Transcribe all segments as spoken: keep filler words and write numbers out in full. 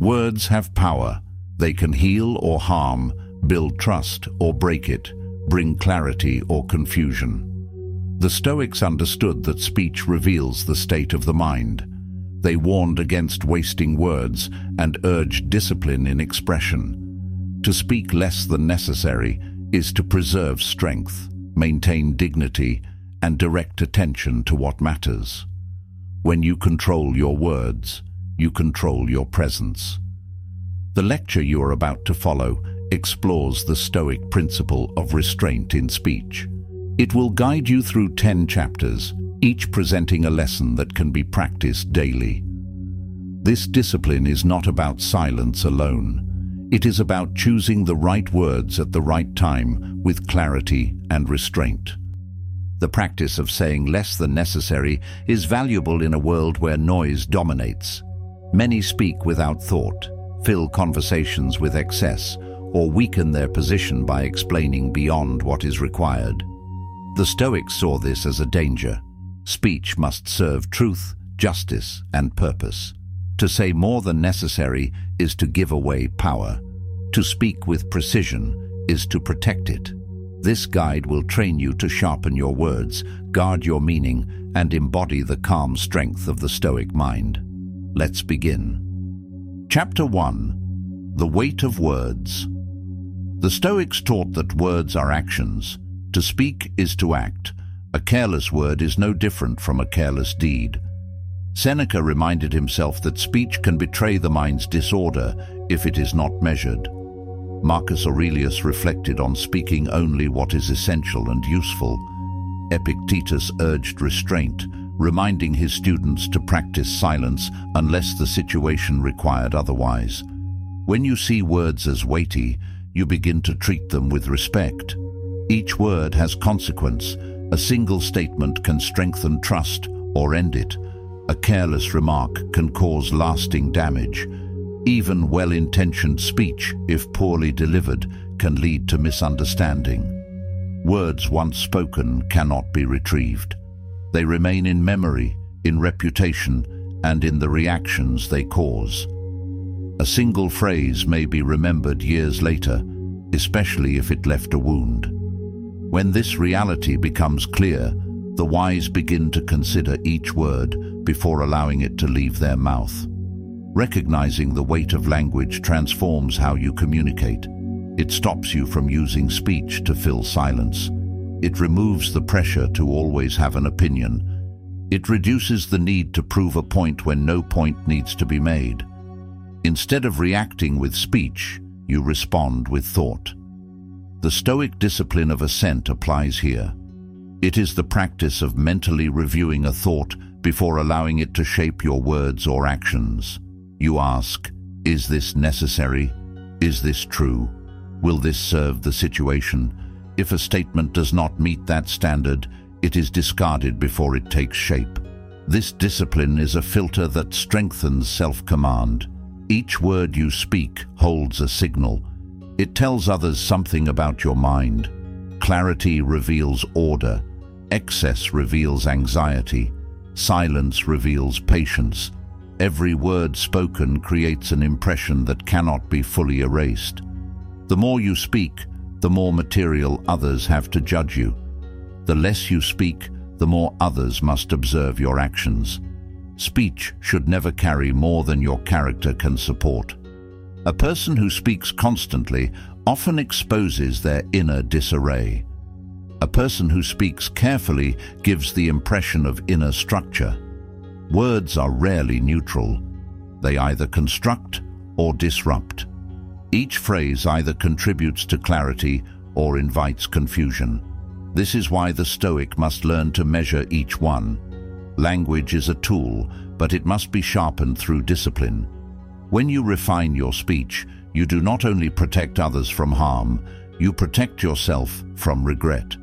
Words have power. They can heal or harm, build trust or break it, bring clarity or confusion. The Stoics understood that speech reveals the state of the mind. They warned against wasting words and urged discipline in expression. To speak less than necessary is to preserve strength, maintain dignity, and direct attention to what matters. When you control your words, you control your presence. The lecture you are about to follow explores the Stoic principle of restraint in speech. It will guide you through ten chapters, each presenting a lesson that can be practiced daily. This discipline is not about silence alone. It is about choosing the right words at the right time with clarity and restraint. The practice of saying less than necessary is valuable in a world where noise dominates. Many speak without thought, fill conversations with excess, or weaken their position by explaining beyond what is required. The Stoics saw this as a danger. Speech must serve truth, justice, and purpose. To say more than necessary is to give away power. To speak with precision is to protect it. This guide will train you to sharpen your words, guard your meaning, and embody the calm strength of the Stoic mind. Let's begin. Chapter one. The Weight of Words. The Stoics taught that words are actions. To speak is to act. A careless word is no different from a careless deed. Seneca reminded himself that speech can betray the mind's disorder if it is not measured. Marcus Aurelius reflected on speaking only what is essential and useful. Epictetus urged restraint, reminding his students to practice silence unless the situation required otherwise. When you see words as weighty, you begin to treat them with respect. Each word has consequence. A single statement can strengthen trust or end it. A careless remark can cause lasting damage. Even well-intentioned speech, if poorly delivered, can lead to misunderstanding. Words once spoken cannot be retrieved. They remain in memory, in reputation, and in the reactions they cause. A single phrase may be remembered years later, especially if it left a wound. When this reality becomes clear, the wise begin to consider each word before allowing it to leave their mouth. Recognizing the weight of language transforms how you communicate. It stops you from using speech to fill silence. It removes the pressure to always have an opinion. It reduces the need to prove a point when no point needs to be made. Instead of reacting with speech, you respond with thought. The Stoic discipline of assent applies here. It is the practice of mentally reviewing a thought before allowing it to shape your words or actions. You ask, is this necessary? Is this true? Will this serve the situation? If a statement does not meet that standard, it is discarded before it takes shape. This discipline is a filter that strengthens self-command. Each word you speak holds a signal. It tells others something about your mind. Clarity reveals order. Excess reveals anxiety. Silence reveals patience. Every word spoken creates an impression that cannot be fully erased. The more you speak, the more material others have to judge you. The less you speak, the more others must observe your actions. Speech should never carry more than your character can support. A person who speaks constantly often exposes their inner disarray. A person who speaks carefully gives the impression of inner structure. Words are rarely neutral. They either construct or disrupt. Each phrase either contributes to clarity or invites confusion. This is why the Stoic must learn to measure each one. Language is a tool, but it must be sharpened through discipline. When you refine your speech, you do not only protect others from harm, you protect yourself from regret.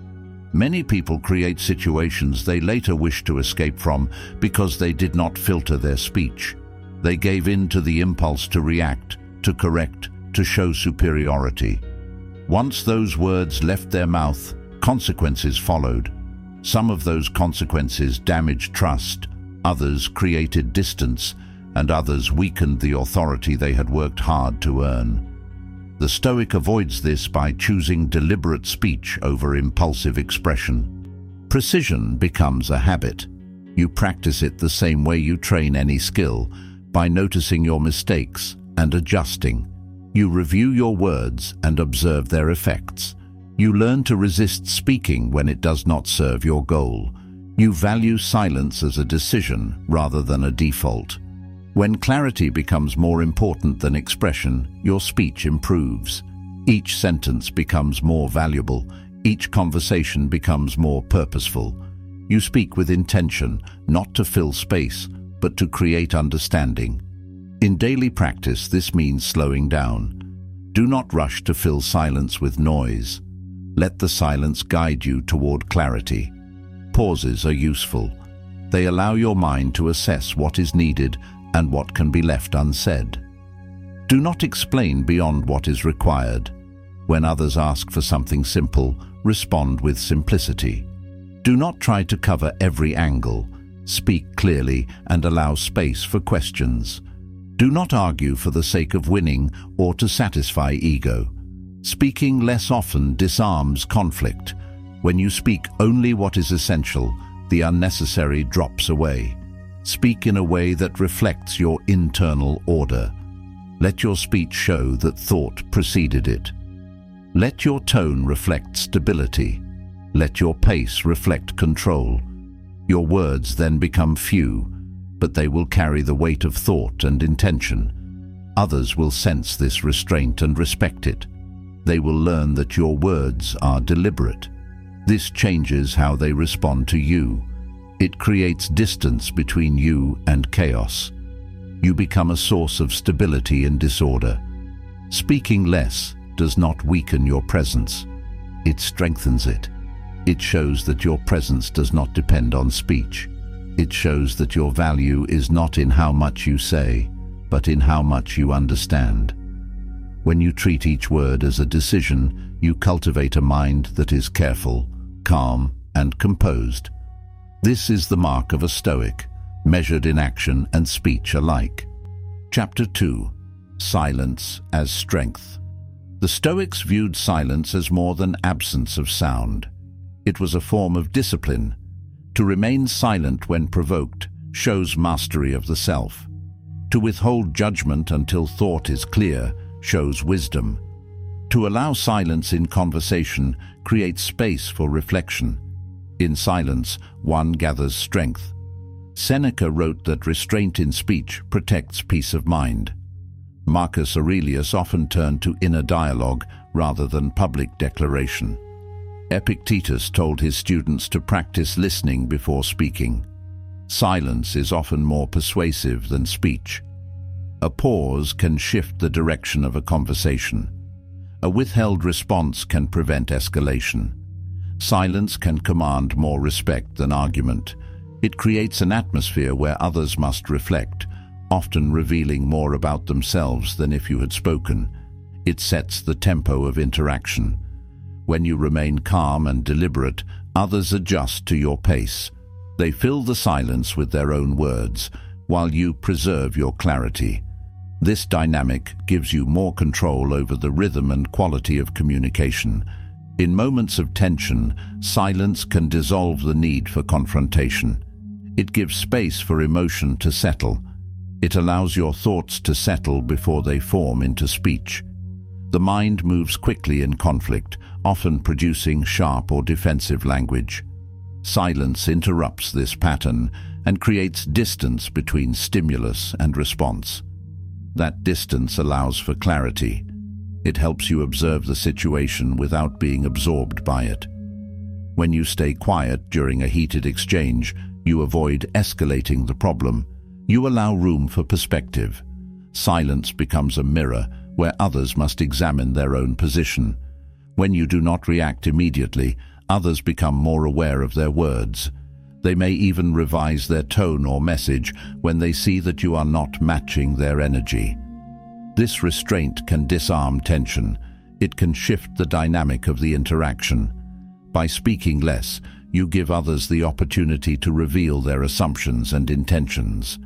Many people create situations they later wish to escape from because they did not filter their speech. They gave in to the impulse to react, to correct, to show superiority. Once those words left their mouth, consequences followed. Some of those consequences damaged trust, others created distance, and others weakened the authority they had worked hard to earn. The Stoic avoids this by choosing deliberate speech over impulsive expression. Precision becomes a habit. You practice it the same way you train any skill, by noticing your mistakes and adjusting. You review your words and observe their effects. You learn to resist speaking when it does not serve your goal. You value silence as a decision rather than a default. When clarity becomes more important than expression, your speech improves. Each sentence becomes more valuable. Each conversation becomes more purposeful. You speak with intention, not to fill space, but to create understanding. In daily practice, this means slowing down. Do not rush to fill silence with noise. Let the silence guide you toward clarity. Pauses are useful. They allow your mind to assess what is needed and what can be left unsaid. Do not explain beyond what is required. When others ask for something simple, respond with simplicity. Do not try to cover every angle. Speak clearly and allow space for questions. Do not argue for the sake of winning or to satisfy ego. Speaking less often disarms conflict. When you speak only what is essential, the unnecessary drops away. Speak in a way that reflects your internal order. Let your speech show that thought preceded it. Let your tone reflect stability. Let your pace reflect control. Your words then become few, but they will carry the weight of thought and intention. Others will sense this restraint and respect it. They will learn that your words are deliberate. This changes how they respond to you. It creates distance between you and chaos. You become a source of stability in disorder. Speaking less does not weaken your presence. It strengthens it. It shows that your presence does not depend on speech. It shows that your value is not in how much you say, but in how much you understand. When you treat each word as a decision, you cultivate a mind that is careful, calm, and composed. This is the mark of a Stoic, measured in action and speech alike. Chapter two. Silence as Strength. The Stoics viewed silence as more than absence of sound. It was a form of discipline. To remain silent when provoked shows mastery of the self. To withhold judgment until thought is clear shows wisdom. To allow silence in conversation creates space for reflection. In silence, one gathers strength. Seneca wrote that restraint in speech protects peace of mind. Marcus Aurelius often turned to inner dialogue rather than public declaration. Epictetus told his students to practice listening before speaking. Silence is often more persuasive than speech. A pause can shift the direction of a conversation. A withheld response can prevent escalation. Silence can command more respect than argument. It creates an atmosphere where others must reflect, often revealing more about themselves than if you had spoken. It sets the tempo of interaction. When you remain calm and deliberate, others adjust to your pace. They fill the silence with their own words, while you preserve your clarity. This dynamic gives you more control over the rhythm and quality of communication. In moments of tension, silence can dissolve the need for confrontation. It gives space for emotion to settle. It allows your thoughts to settle before they form into speech. The mind moves quickly in conflict, often producing sharp or defensive language. Silence interrupts this pattern and creates distance between stimulus and response. That distance allows for clarity. It helps you observe the situation without being absorbed by it. When you stay quiet during a heated exchange, you avoid escalating the problem. You allow room for perspective. Silence becomes a mirror where others must examine their own position. When you do not react immediately, others become more aware of their words. They may even revise their tone or message when they see that you are not matching their energy. This restraint can disarm tension. It can shift the dynamic of the interaction. By speaking less, you give others the opportunity to reveal their assumptions and intentions.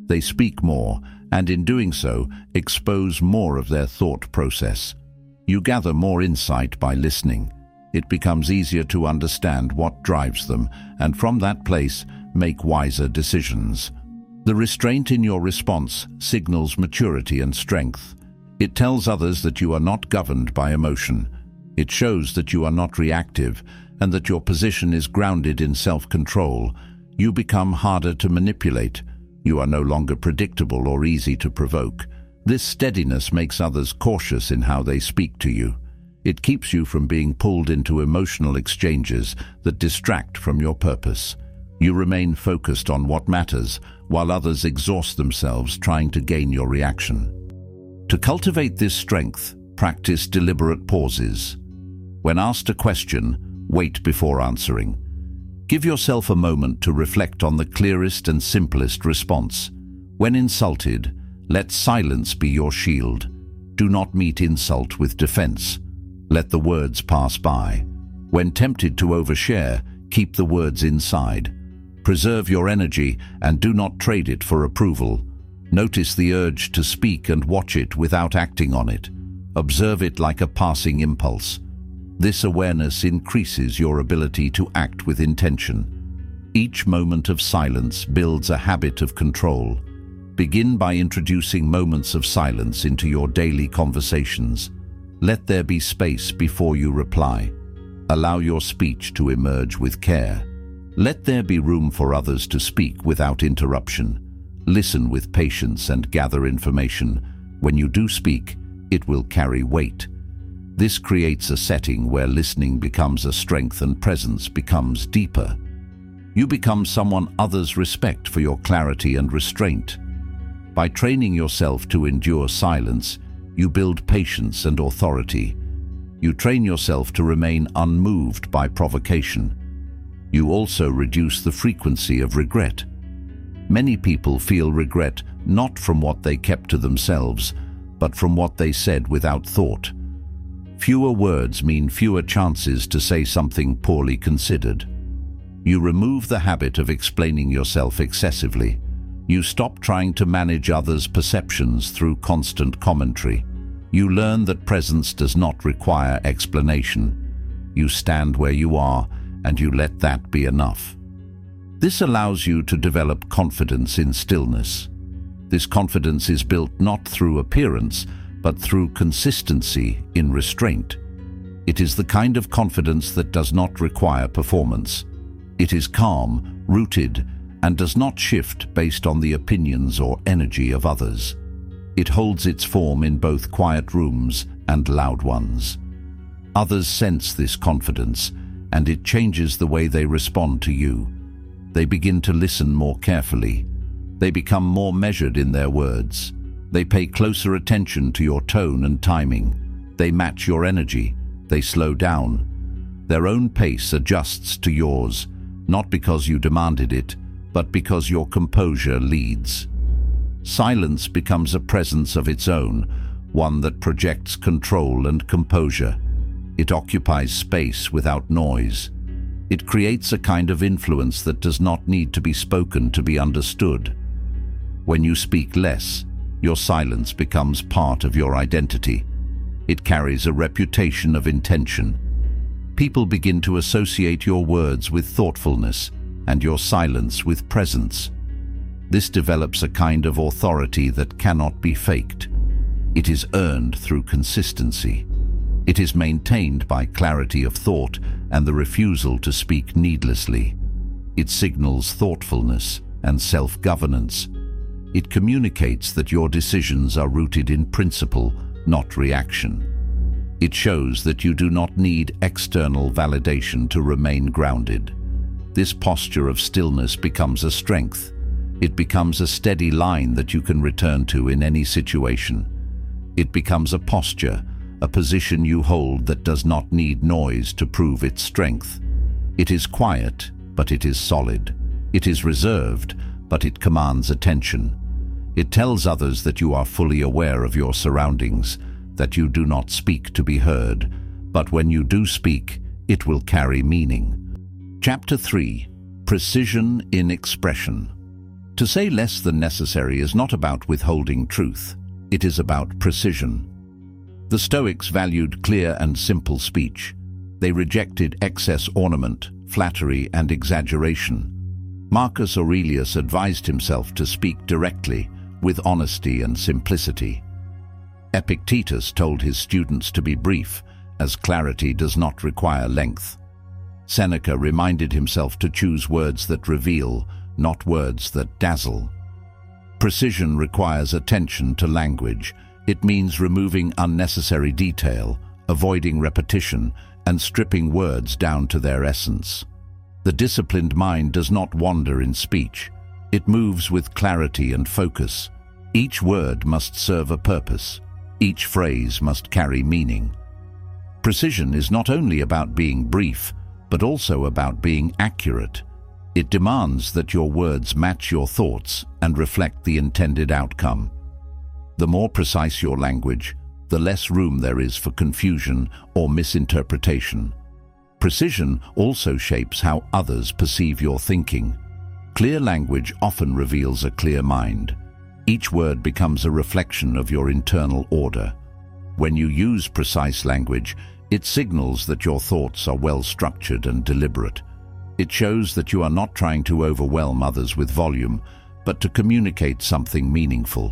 They speak more, and in doing so, expose more of their thought process. You gather more insight by listening. It becomes easier to understand what drives them, and from that place, make wiser decisions. The restraint in your response signals maturity and strength. It tells others that you are not governed by emotion. It shows that you are not reactive, and that your position is grounded in self-control. You become harder to manipulate. You are no longer predictable or easy to provoke. This steadiness makes others cautious in how they speak to you. It keeps you from being pulled into emotional exchanges that distract from your purpose. You remain focused on what matters, while others exhaust themselves trying to gain your reaction. To cultivate this strength, practice deliberate pauses. When asked a question, wait before answering. Give yourself a moment to reflect on the clearest and simplest response. When insulted, let silence be your shield. Do not meet insult with defense. Let the words pass by. When tempted to overshare, keep the words inside. Preserve your energy and do not trade it for approval. Notice the urge to speak and watch it without acting on it. Observe it like a passing impulse. This awareness increases your ability to act with intention. Each moment of silence builds a habit of control. Begin by introducing moments of silence into your daily conversations. Let there be space before you reply. Allow your speech to emerge with care. Let there be room for others to speak without interruption. Listen with patience and gather information. When you do speak, it will carry weight. This creates a setting where listening becomes a strength and presence becomes deeper. You become someone others respect for your clarity and restraint. By training yourself to endure silence, you build patience and authority. You train yourself to remain unmoved by provocation. You also reduce the frequency of regret. Many people feel regret not from what they kept to themselves, but from what they said without thought. Fewer words mean fewer chances to say something poorly considered. You remove the habit of explaining yourself excessively. You stop trying to manage others' perceptions through constant commentary. You learn that presence does not require explanation. You stand where you are, and you let that be enough. This allows you to develop confidence in stillness. This confidence is built not through appearance, but through consistency in restraint. It is the kind of confidence that does not require performance. It is calm, rooted, and does not shift based on the opinions or energy of others. It holds its form in both quiet rooms and loud ones. Others sense this confidence, and it changes the way they respond to you. They begin to listen more carefully. They become more measured in their words. They pay closer attention to your tone and timing. They match your energy. They slow down. Their own pace adjusts to yours, not because you demanded it, but because your composure leads. Silence becomes a presence of its own, one that projects control and composure. It occupies space without noise. It creates a kind of influence that does not need to be spoken to be understood. When you speak less, your silence becomes part of your identity. It carries a reputation of intention. People begin to associate your words with thoughtfulness and your silence with presence. This develops a kind of authority that cannot be faked. It is earned through consistency. It is maintained by clarity of thought and the refusal to speak needlessly. It signals thoughtfulness and self-governance. It communicates that your decisions are rooted in principle, not reaction. It shows that you do not need external validation to remain grounded. This posture of stillness becomes a strength. It becomes a steady line that you can return to in any situation. It becomes a posture, a position you hold that does not need noise to prove its strength. It is quiet, but it is solid. It is reserved, but it commands attention. It tells others that you are fully aware of your surroundings, that you do not speak to be heard, but when you do speak, it will carry meaning. Chapter three. Precision in Expression. To say less than necessary is not about withholding truth. It is about precision. The Stoics valued clear and simple speech. They rejected excess ornament, flattery, and exaggeration. Marcus Aurelius advised himself to speak directly, with honesty and simplicity. Epictetus told his students to be brief, as clarity does not require length. Seneca reminded himself to choose words that reveal, not words that dazzle. Precision requires attention to language. It means removing unnecessary detail, avoiding repetition, and stripping words down to their essence. The disciplined mind does not wander in speech. It moves with clarity and focus. Each word must serve a purpose. Each phrase must carry meaning. Precision is not only about being brief, but also about being accurate. It demands that your words match your thoughts and reflect the intended outcome. The more precise your language, the less room there is for confusion or misinterpretation. Precision also shapes how others perceive your thinking. Clear language often reveals a clear mind. Each word becomes a reflection of your internal order. When you use precise language, it signals that your thoughts are well structured and deliberate. It shows that you are not trying to overwhelm others with volume, but to communicate something meaningful.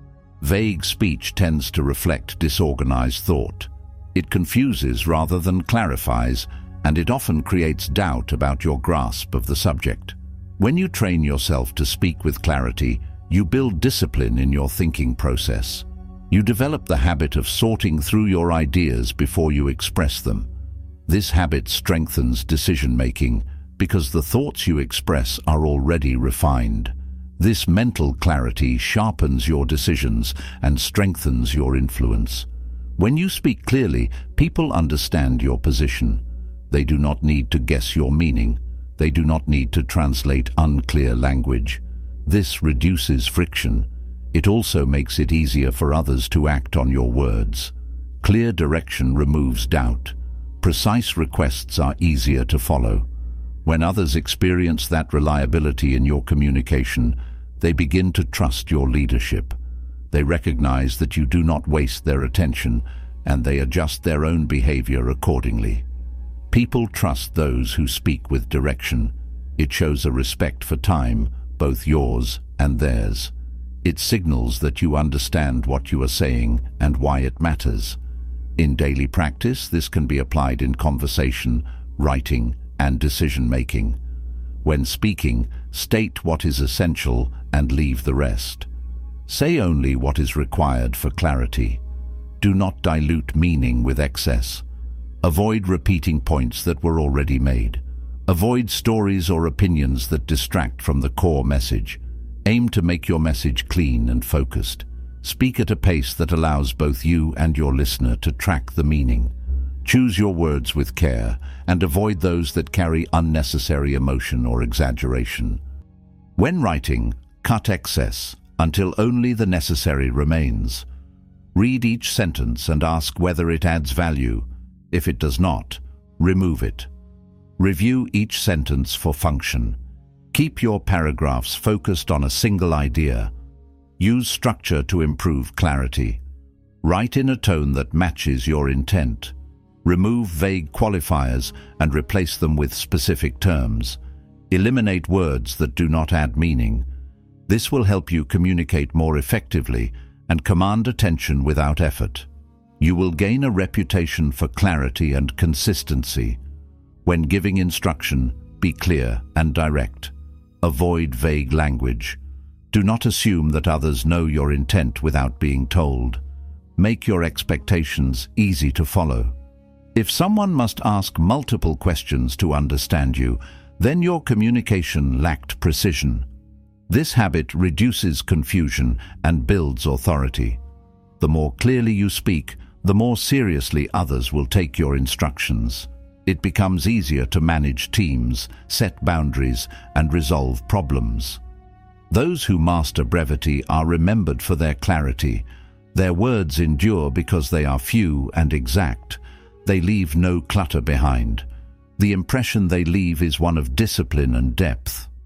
Vague speech tends to reflect disorganized thought. It confuses rather than clarifies, and it often creates doubt about your grasp of the subject. When you train yourself to speak with clarity, you build discipline in your thinking process. You develop the habit of sorting through your ideas before you express them. This habit strengthens decision-making because the thoughts you express are already refined. This mental clarity sharpens your decisions and strengthens your influence. When you speak clearly, people understand your position. They do not need to guess your meaning. They do not need to translate unclear language. This reduces friction. It also makes it easier for others to act on your words. Clear direction removes doubt. Precise requests are easier to follow. When others experience that reliability in your communication, they begin to trust your leadership. They recognize that you do not waste their attention, and they adjust their own behavior accordingly. People trust those who speak with direction. It shows a respect for time, both yours and theirs. It signals that you understand what you are saying and why it matters. In daily practice, this can be applied in conversation, writing, and decision-making. When speaking, state what is essential and leave the rest. Say only what is required for clarity. Do not dilute meaning with excess. Avoid repeating points that were already made. Avoid stories or opinions that distract from the core message. Aim to make your message clean and focused. Speak at a pace that allows both you and your listener to track the meaning. Choose your words with care and avoid those that carry unnecessary emotion or exaggeration. When writing, cut excess until only the necessary remains. Read each sentence and ask whether it adds value. If it does not, remove it. Review each sentence for function. Keep your paragraphs focused on a single idea. Use structure to improve clarity. Write in a tone that matches your intent. Remove vague qualifiers and replace them with specific terms. Eliminate words that do not add meaning. This will help you communicate more effectively and command attention without effort. You will gain a reputation for clarity and consistency. When giving instruction, be clear and direct. Avoid vague language. Do not assume that others know your intent without being told. Make your expectations easy to follow. If someone must ask multiple questions to understand you, then your communication lacked precision. This habit reduces confusion and builds authority. The more clearly you speak, the more seriously others will take your instructions. It becomes easier to manage teams, set boundaries, and resolve problems. Those who master brevity are remembered for their clarity. Their words endure because they are few and exact. They leave no clutter behind. The impression they leave is one of discipline and depth.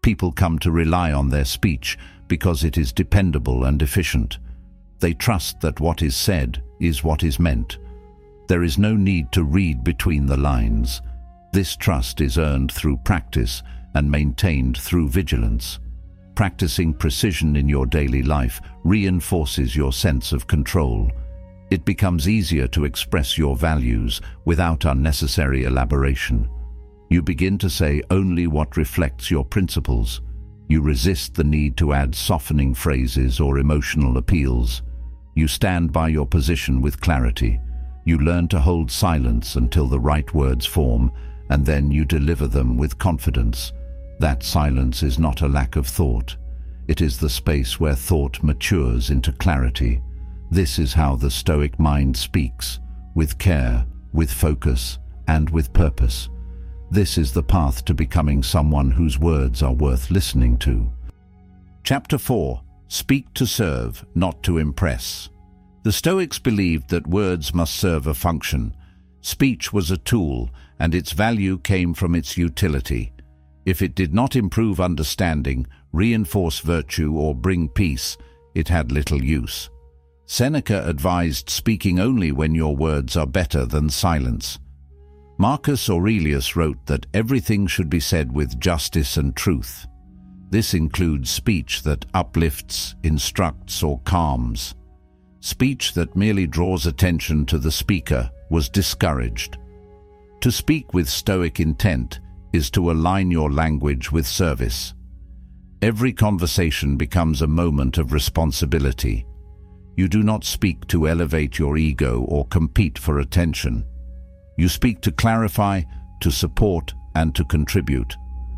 People come to rely on their speech because it is dependable and efficient. They trust that what is said is what is meant. There is no need to read between the lines. This trust is earned through practice and maintained through vigilance. Practicing precision in your daily life reinforces your sense of control. It becomes easier to express your values without unnecessary elaboration. You begin to say only what reflects your principles. You resist the need to add softening phrases or emotional appeals. You stand by your position with clarity. You learn to hold silence until the right words form, and then you deliver them with confidence. That silence is not a lack of thought. It is the space where thought matures into clarity. This is how the Stoic mind speaks, with care, with focus, and with purpose. This is the path to becoming someone whose words are worth listening to. Chapter four. Speak to serve, not to impress. The Stoics believed that words must serve a function. Speech was a tool, and its value came from its utility. If it did not improve understanding, reinforce virtue, or bring peace, it had little use. Seneca advised speaking only when your words are better than silence. Marcus Aurelius wrote that everything should be said with justice and truth. This includes speech that uplifts, instructs, or calms. Speech that merely draws attention to the speaker was discouraged. To speak with Stoic intent is to align your language with service. Every conversation becomes a moment of responsibility. You do not speak to elevate your ego or compete for attention. You speak to clarify, to support, and to contribute.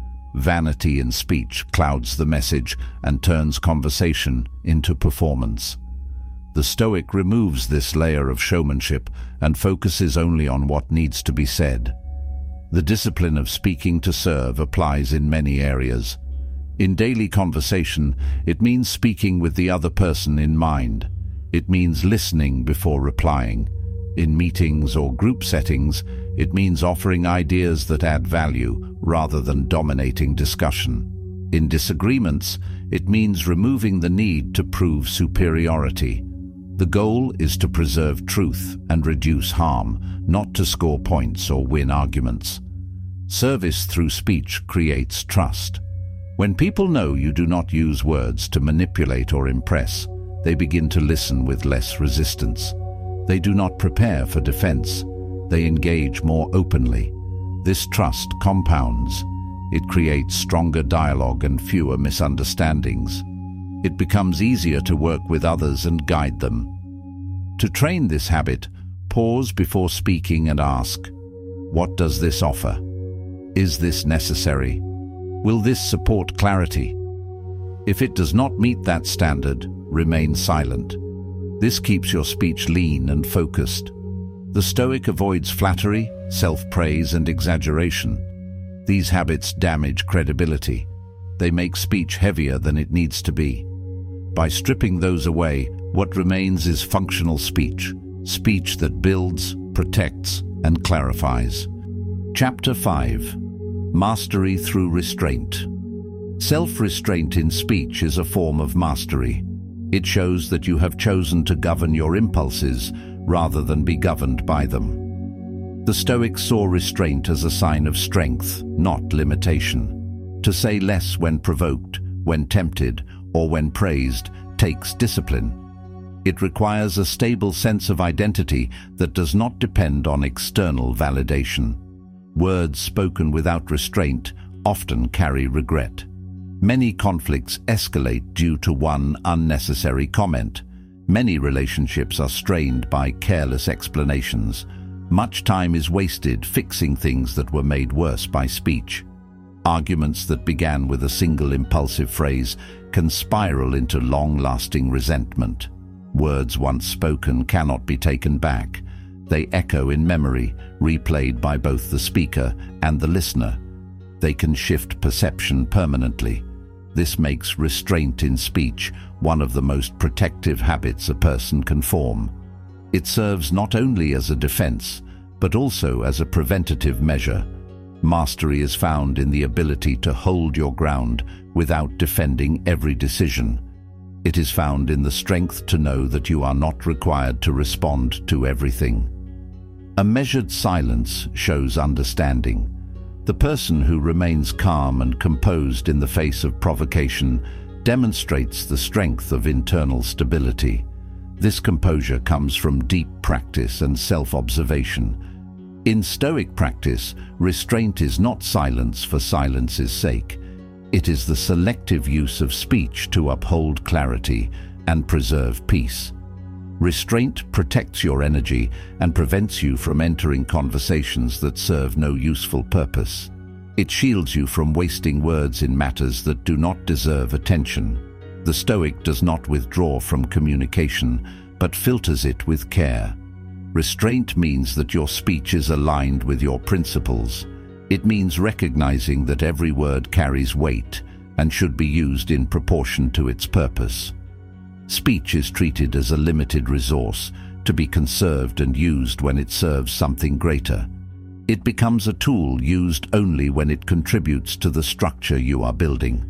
Vanity in speech clouds the message and turns conversation into performance. The Stoic removes this layer of showmanship and focuses only on what needs to be said. The discipline of speaking to serve applies in many areas. In daily conversation, it means speaking with the other person in mind. It means listening before replying. In meetings or group settings, it means offering ideas that add value rather than dominating discussion. In disagreements, it means removing the need to prove superiority. The goal is to preserve truth and reduce harm, not to score points or win arguments. Service through speech creates trust. When people know you do not use words to manipulate or impress, they begin to listen with less resistance. They do not prepare for defense. They engage more openly. This trust compounds. It creates stronger dialogue and fewer misunderstandings. It becomes easier to work with others and guide them. To train this habit, pause before speaking and ask, what does this offer? Is this necessary? Will this support clarity? If it does not meet that standard, remain silent. This keeps your speech lean and focused. The Stoic avoids flattery, self-praise, and exaggeration. These habits damage credibility. They make speech heavier than it needs to be. By stripping those away, what remains is functional speech, speech that builds, protects, and clarifies. Chapter five. Mastery through restraint. Self-restraint in speech is a form of mastery. It shows that you have chosen to govern your impulses rather than be governed by them. The Stoics saw restraint as a sign of strength, not limitation. To say less when provoked, when tempted, or when praised takes discipline. It requires a stable sense of identity that does not depend on external validation. Words spoken without restraint often carry regret. Many conflicts escalate due to one unnecessary comment. Many relationships are strained by careless explanations. Much time is wasted fixing things that were made worse by speech. Arguments that began with a single impulsive phrase can spiral into long-lasting resentment. Words once spoken cannot be taken back. They echo in memory, replayed by both the speaker and the listener. They can shift perception permanently. This makes restraint in speech one of the most protective habits a person can form. It serves not only as a defense, but also as a preventative measure. Mastery is found in the ability to hold your ground without defending every decision. It is found in the strength to know that you are not required to respond to everything. A measured silence shows understanding. The person who remains calm and composed in the face of provocation demonstrates the strength of internal stability. This composure comes from deep practice and self-observation. In Stoic practice, restraint is not silence for silence's sake. It is the selective use of speech to uphold clarity and preserve peace. Restraint protects your energy and prevents you from entering conversations that serve no useful purpose. It shields you from wasting words in matters that do not deserve attention. The Stoic does not withdraw from communication, but filters it with care. Restraint means that your speech is aligned with your principles. It means recognizing that every word carries weight and should be used in proportion to its purpose. Speech is treated as a limited resource, to be conserved and used when it serves something greater. It becomes a tool used only when it contributes to the structure you are building.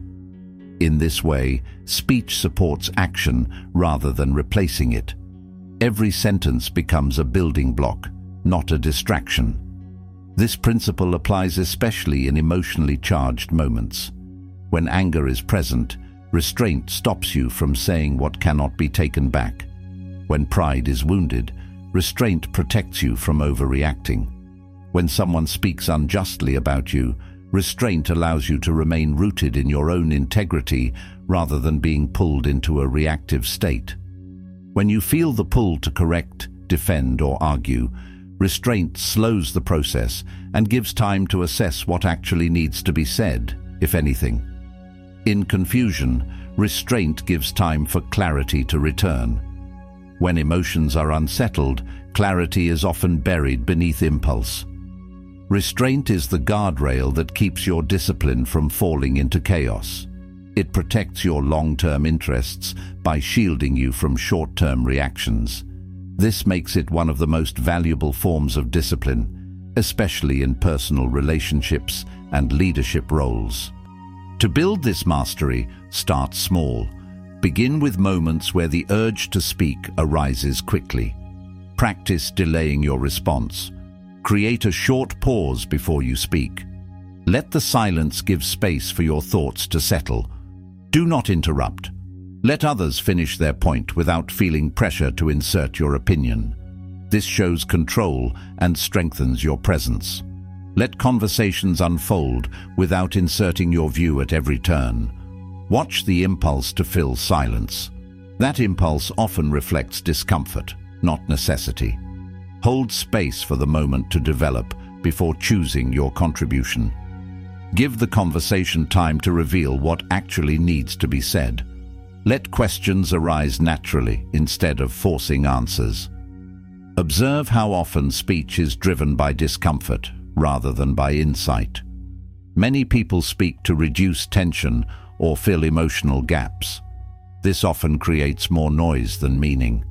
In this way, speech supports action rather than replacing it. Every sentence becomes a building block, not a distraction. This principle applies especially in emotionally charged moments. When anger is present, restraint stops you from saying what cannot be taken back. When pride is wounded, restraint protects you from overreacting. When someone speaks unjustly about you, restraint allows you to remain rooted in your own integrity rather than being pulled into a reactive state. When you feel the pull to correct, defend, or argue, restraint slows the process and gives time to assess what actually needs to be said, if anything. In confusion, restraint gives time for clarity to return. When emotions are unsettled, clarity is often buried beneath impulse. Restraint is the guardrail that keeps your discipline from falling into chaos. It protects your long-term interests by shielding you from short-term reactions. This makes it one of the most valuable forms of discipline, especially in personal relationships and leadership roles. To build this mastery, start small. Begin with moments where the urge to speak arises quickly. Practice delaying your response. Create a short pause before you speak. Let the silence give space for your thoughts to settle. Do not interrupt. Let others finish their point without feeling pressure to insert your opinion. This shows control and strengthens your presence. Let conversations unfold without inserting your view at every turn. Watch the impulse to fill silence. That impulse often reflects discomfort, not necessity. Hold space for the moment to develop before choosing your contribution. Give the conversation time to reveal what actually needs to be said. Let questions arise naturally instead of forcing answers. Observe how often speech is driven by discomfort rather than by insight. Many people speak to reduce tension or fill emotional gaps. This often creates more noise than meaning.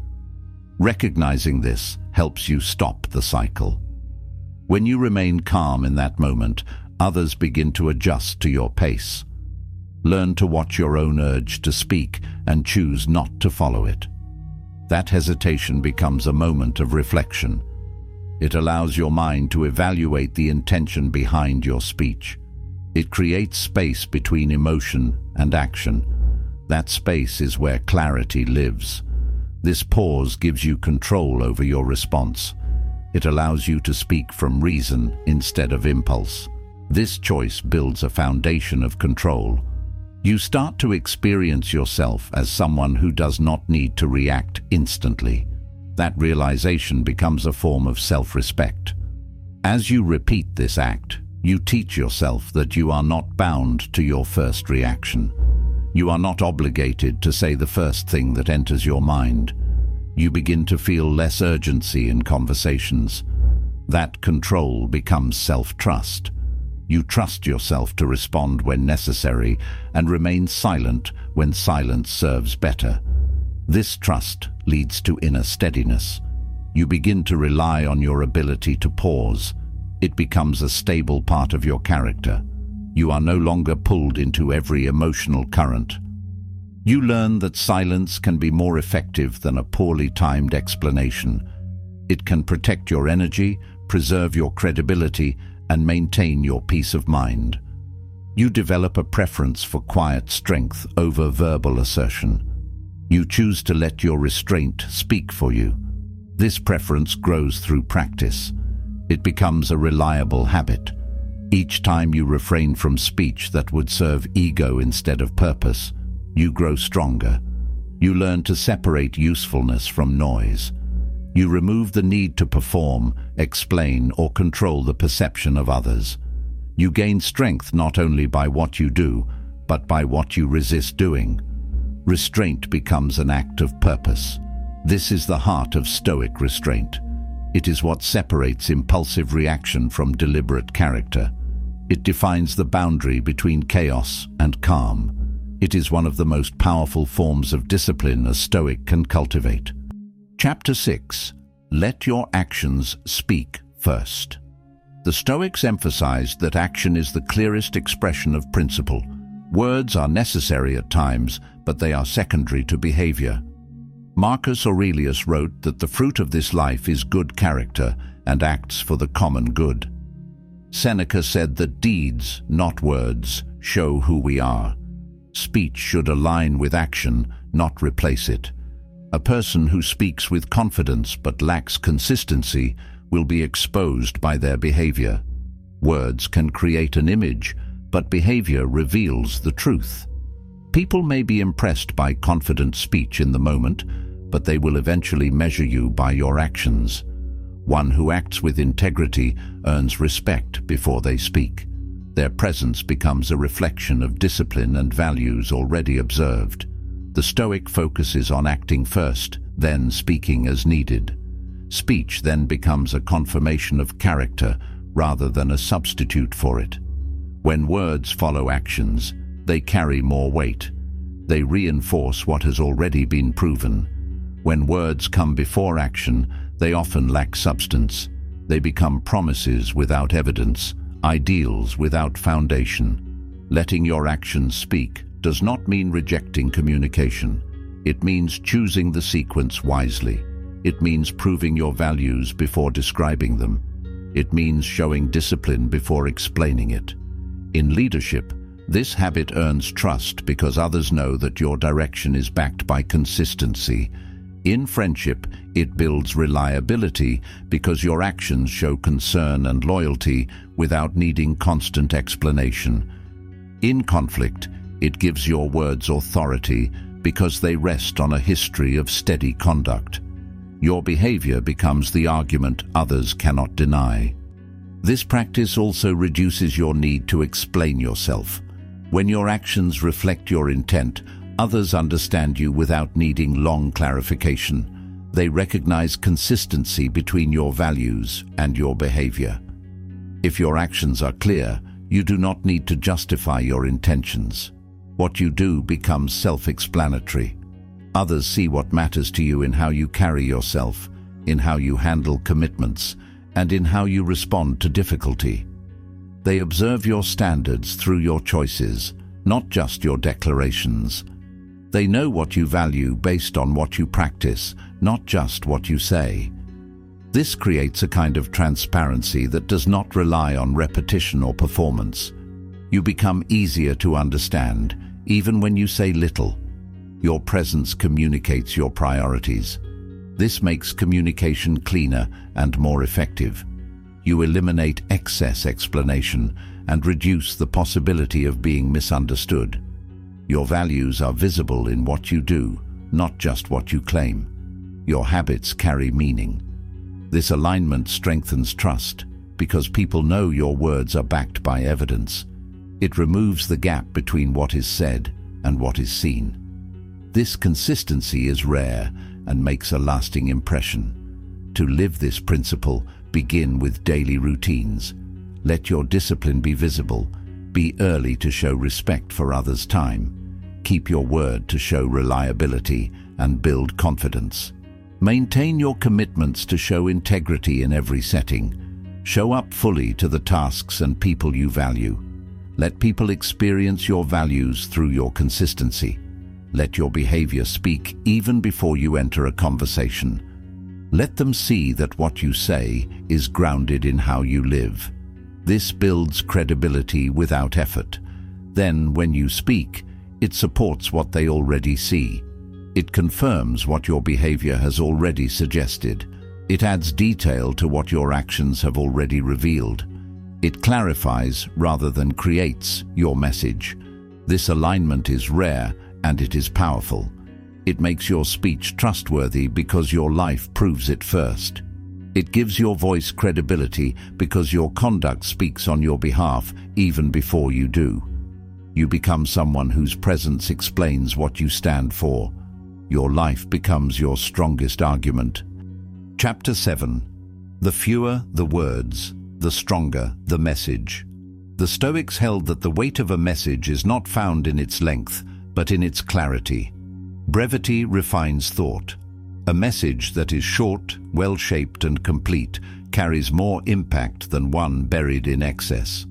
Recognizing this helps you stop the cycle. When you remain calm in that moment, others begin to adjust to your pace. Learn to watch your own urge to speak and choose not to follow it. That hesitation becomes a moment of reflection. It allows your mind to evaluate the intention behind your speech. It creates space between emotion and action. That space is where clarity lives. This pause gives you control over your response. It allows you to speak from reason instead of impulse. This choice builds a foundation of control. You start to experience yourself as someone who does not need to react instantly. That realization becomes a form of self-respect. As you repeat this act, you teach yourself that you are not bound to your first reaction. You are not obligated to say the first thing that enters your mind. You begin to feel less urgency in conversations. That control becomes self-trust. You trust yourself to respond when necessary and remain silent when silence serves better. This trust leads to inner steadiness. You begin to rely on your ability to pause. It becomes a stable part of your character. You are no longer pulled into every emotional current. You learn that silence can be more effective than a poorly timed explanation. It can protect your energy, preserve your credibility, and maintain your peace of mind. You develop a preference for quiet strength over verbal assertion. You choose to let your restraint speak for you. This preference grows through practice. It becomes a reliable habit. Each time you refrain from speech that would serve ego instead of purpose, you grow stronger. You learn to separate usefulness from noise. You remove the need to perform, explain, or control the perception of others. You gain strength not only by what you do, but by what you resist doing. Restraint becomes an act of purpose. This is the heart of Stoic restraint. It is what separates impulsive reaction from deliberate character. It defines the boundary between chaos and calm. It is one of the most powerful forms of discipline a Stoic can cultivate. Chapter six. Let your actions speak first. The Stoics emphasized that action is the clearest expression of principle. Words are necessary at times, but they are secondary to behavior. Marcus Aurelius wrote that the fruit of this life is good character and acts for the common good. Seneca said that deeds, not words, show who we are. Speech should align with action, not replace it. A person who speaks with confidence but lacks consistency will be exposed by their behavior. Words can create an image, but behavior reveals the truth. People may be impressed by confident speech in the moment, but they will eventually measure you by your actions. One who acts with integrity earns respect before they speak. Their presence becomes a reflection of discipline and values already observed. The Stoic focuses on acting first, then speaking as needed. Speech then becomes a confirmation of character rather than a substitute for it. When words follow actions, they carry more weight. They reinforce what has already been proven. When words come before action, they often lack substance. They become promises without evidence, ideals without foundation. Letting your actions speak does not mean rejecting communication. It means choosing the sequence wisely. It means proving your values before describing them. It means showing discipline before explaining it. In leadership, this habit earns trust because others know that your direction is backed by consistency. In friendship, it builds reliability because your actions show concern and loyalty without needing constant explanation. In conflict, it gives your words authority because they rest on a history of steady conduct. Your behavior becomes the argument others cannot deny. This practice also reduces your need to explain yourself. When your actions reflect your intent, others understand you without needing long clarification. They recognize consistency between your values and your behavior. If your actions are clear, you do not need to justify your intentions. What you do becomes self-explanatory. Others see what matters to you in how you carry yourself, in how you handle commitments, and in how you respond to difficulty. They observe your standards through your choices, not just your declarations. They know what you value based on what you practice, not just what you say. This creates a kind of transparency that does not rely on repetition or performance. You become easier to understand, even when you say little. Your presence communicates your priorities. This makes communication cleaner and more effective. You eliminate excess explanation and reduce the possibility of being misunderstood. Your values are visible in what you do, not just what you claim. Your habits carry meaning. This alignment strengthens trust because people know your words are backed by evidence. It removes the gap between what is said and what is seen. This consistency is rare and makes a lasting impression. To live this principle, begin with daily routines. Let your discipline be visible. Be early to show respect for others' time. Keep your word to show reliability and build confidence. Maintain your commitments to show integrity in every setting. Show up fully to the tasks and people you value. Let people experience your values through your consistency. Let your behavior speak even before you enter a conversation. Let them see that what you say is grounded in how you live. This builds credibility without effort. Then, when you speak, it supports what they already see. It confirms what your behavior has already suggested. It adds detail to what your actions have already revealed. It clarifies rather than creates your message. This alignment is rare and it is powerful. It makes your speech trustworthy because your life proves it first. It gives your voice credibility because your conduct speaks on your behalf even before you do. You become someone whose presence explains what you stand for. Your life becomes your strongest argument. Chapter seven. The fewer the words, the stronger the message. The Stoics held that the weight of a message is not found in its length, but in its clarity. Brevity refines thought. A message that is short, well-shaped and complete carries more impact than one buried in excess.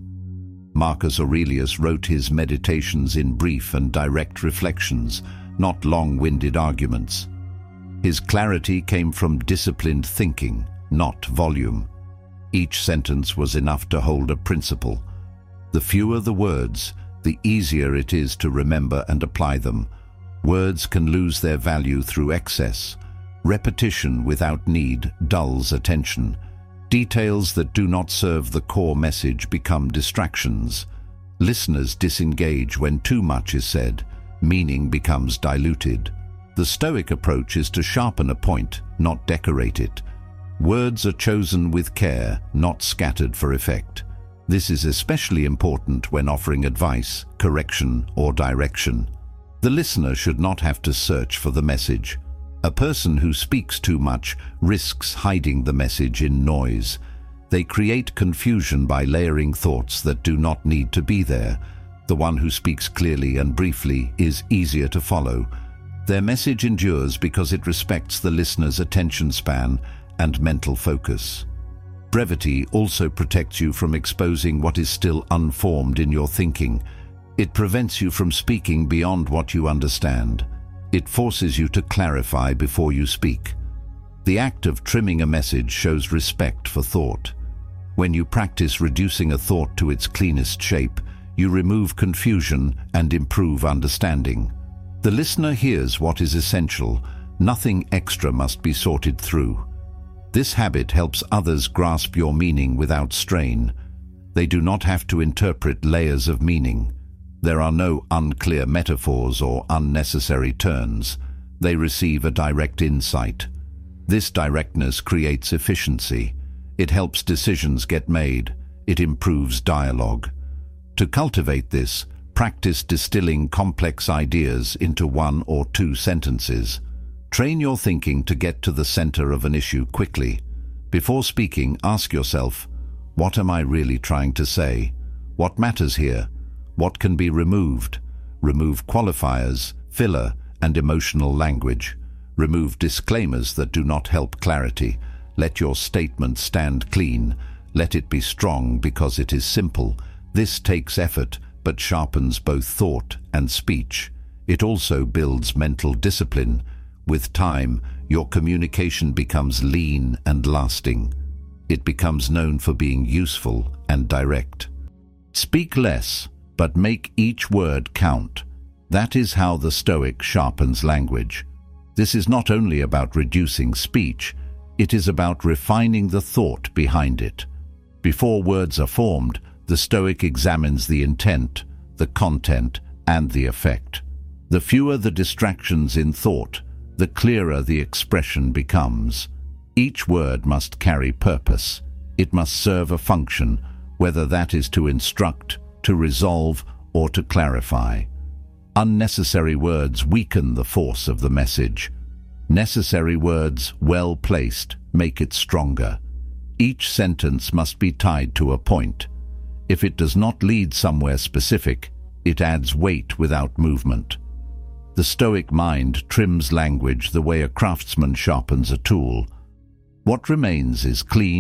Marcus Aurelius wrote his meditations in brief and direct reflections, not long-winded arguments. His clarity came from disciplined thinking, not volume. Each sentence was enough to hold a principle. The fewer the words, the easier it is to remember and apply them. Words can lose their value through excess. Repetition without need dulls attention. Details that do not serve the core message become distractions. Listeners disengage when too much is said. Meaning becomes diluted. The Stoic approach is to sharpen a point, not decorate it. Words are chosen with care, not scattered for effect. This is especially important when offering advice, correction, or direction. The listener should not have to search for the message. A person who speaks too much risks hiding the message in noise. They create confusion by layering thoughts that do not need to be there. The one who speaks clearly and briefly is easier to follow. Their message endures because it respects the listener's attention span and mental focus. Brevity also protects you from exposing what is still unformed in your thinking. It prevents you from speaking beyond what you understand. It forces you to clarify before you speak. The act of trimming a message shows respect for thought. When you practice reducing a thought to its cleanest shape, you remove confusion and improve understanding. The listener hears what is essential. Nothing extra must be sorted through. This habit helps others grasp your meaning without strain. They do not have to interpret layers of meaning. There are no unclear metaphors or unnecessary turns. They receive a direct insight. This directness creates efficiency. It helps decisions get made. It improves dialogue. To cultivate this, practice distilling complex ideas into one or two sentences. Train your thinking to get to the center of an issue quickly. Before speaking, ask yourself, what am I really trying to say? What matters here? What can be removed? Remove qualifiers, filler, and emotional language. Remove disclaimers that do not help clarity. Let your statement stand clean. Let it be strong because it is simple. This takes effort, but sharpens both thought and speech. It also builds mental discipline. With time, your communication becomes lean and lasting. It becomes known for being useful and direct. Speak less, but make each word count. That is how the Stoic sharpens language. This is not only about reducing speech, it is about refining the thought behind it. Before words are formed, the Stoic examines the intent, the content, and the effect. The fewer the distractions in thought, the clearer the expression becomes. Each word must carry purpose. It must serve a function, whether that is to instruct, to resolve, or to clarify. Unnecessary words weaken the force of the message. Necessary words, well placed, make it stronger. Each sentence must be tied to a point. If it does not lead somewhere specific, it adds weight without movement. The Stoic mind trims language the way a craftsman sharpens a tool. What remains is clean,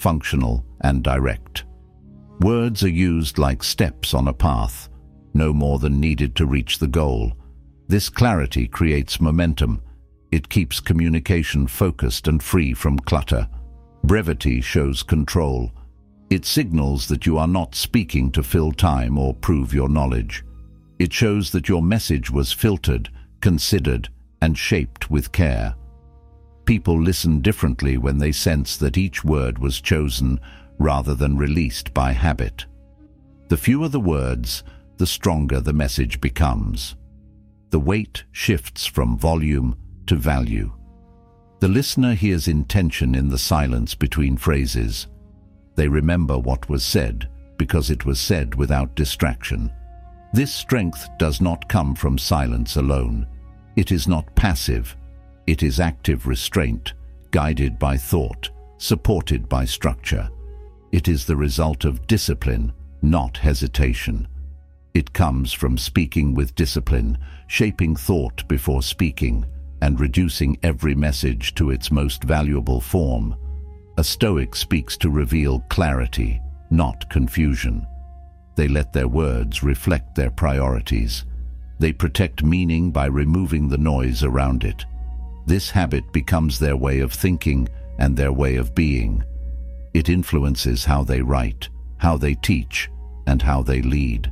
functional, and direct. Words are used like steps on a path, no more than needed to reach the goal. This clarity creates momentum. It keeps communication focused and free from clutter. Brevity shows control. It signals that you are not speaking to fill time or prove your knowledge. It shows that your message was filtered, considered, and shaped with care. People listen differently when they sense that each word was chosen rather than released by habit. The fewer the words, the stronger the message becomes. The weight shifts from volume to value. The listener hears intention in the silence between phrases. They remember what was said because it was said without distraction. This strength does not come from silence alone. It is not passive. It is active restraint, guided by thought, supported by structure. It is the result of discipline, not hesitation. It comes from speaking with discipline, shaping thought before speaking, and reducing every message to its most valuable form. A Stoic speaks to reveal clarity, not confusion. They let their words reflect their priorities. They protect meaning by removing the noise around it. This habit becomes their way of thinking and their way of being. It influences how they write, how they teach, and how they lead.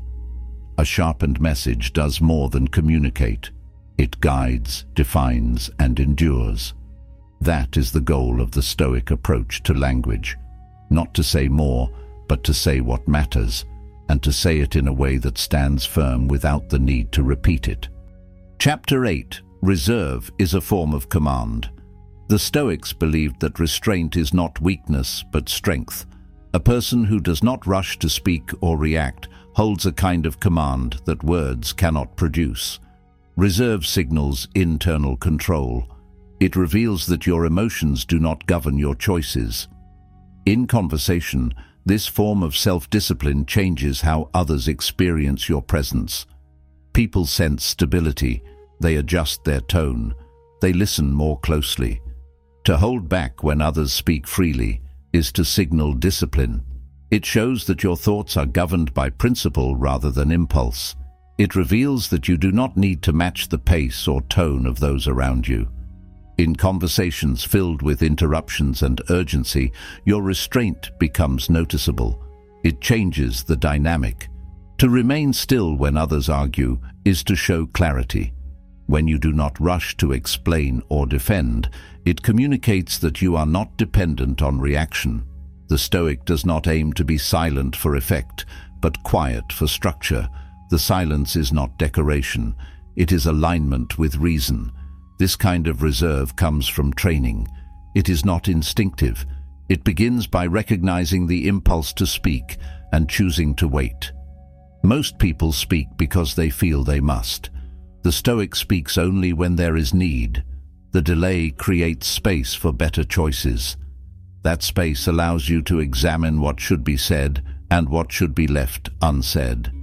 A sharpened message does more than communicate. It guides, defines, and endures. That is the goal of the Stoic approach to language. Not to say more, but to say what matters, and to say it in a way that stands firm without the need to repeat it. Chapter eight. Reserve is a form of command. The Stoics believed that restraint is not weakness, but strength. A person who does not rush to speak or react holds a kind of command that words cannot produce. Reserve signals internal control. It reveals that your emotions do not govern your choices. In conversation, this form of self-discipline changes how others experience your presence. People sense stability. They adjust their tone. They listen more closely. To hold back when others speak freely is to signal discipline. It shows that your thoughts are governed by principle rather than impulse. It reveals that you do not need to match the pace or tone of those around you. In conversations filled with interruptions and urgency, your restraint becomes noticeable. It changes the dynamic. To remain still when others argue is to show clarity. When you do not rush to explain or defend, it communicates that you are not dependent on reaction. The Stoic does not aim to be silent for effect, but quiet for structure. The silence is not decoration. It is alignment with reason. This kind of reserve comes from training. It is not instinctive. It begins by recognizing the impulse to speak and choosing to wait. Most people speak because they feel they must. The Stoic speaks only when there is need. The delay creates space for better choices. That space allows you to examine what should be said and what should be left unsaid.